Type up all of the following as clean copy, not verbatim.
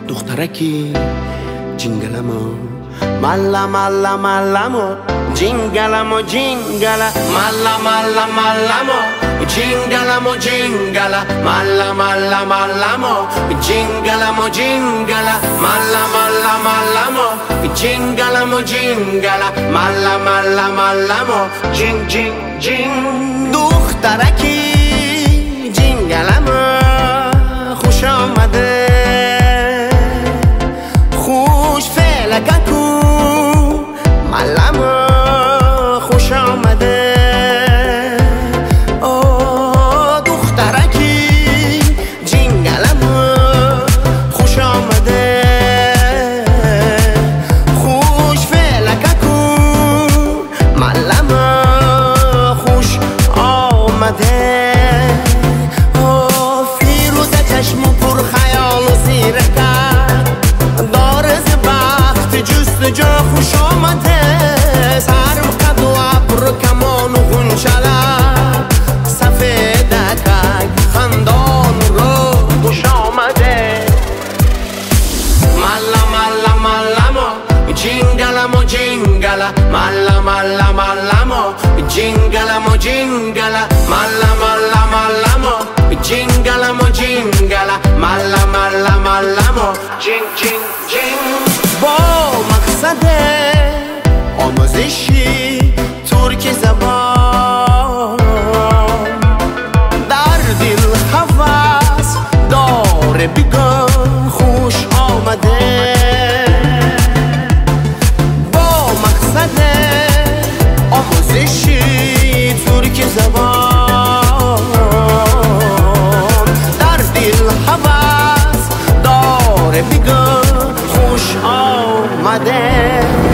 دخترکی جینگلمو مالا مالا مالامو جینگلمو جینگلا مالا مالا مالامو جینگلمو جینگلا مالا مالا مالامو جینگلمو جینگلا مالا مالا مالامو جینگلمو جینگلا مالا مالا مالامو جین جین جین دخترکی جینگلمو خوش آمده خوش فلککو مالامو خوش آمده دخترکی جینگلمو خوش آمده خوش فلککو مالامو خوش آمده فیروزه چشم پر خیال و زیرکت دارز بخت جستجو خوش آمده سرم قد و ابر کمان و غنچلک سفیدکک خندان رو خوش آمده مالا مالا مالامو جینگلمو جینگلا مالا مالا مالامو جینگلمو جینگلا مالا مالا مالامو جینگلمو جینگلا مالا مالا مالامو جین جین جین با مقصد آموزشی ترک زبان در دل هوس داره بگم خوش آمده با مقصد آموزشی ترک زبان در دل هوس داره بگم خوش آمده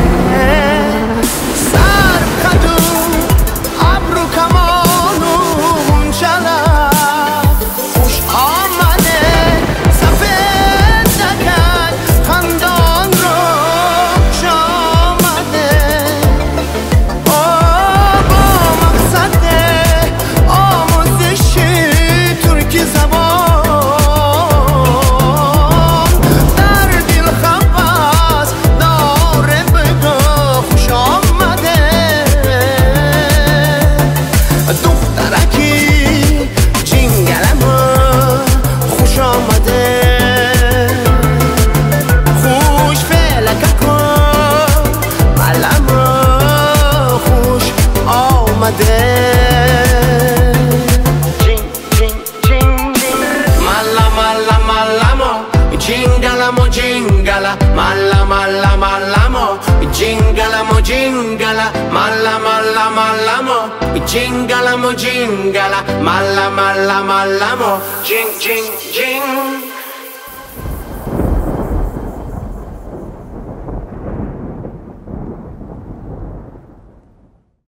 Jingala jingala, mala mala malamo. Jingala mo jingala, mala mala malamo. Jingala mo jingala, mala mala malamo. Jing jing jing.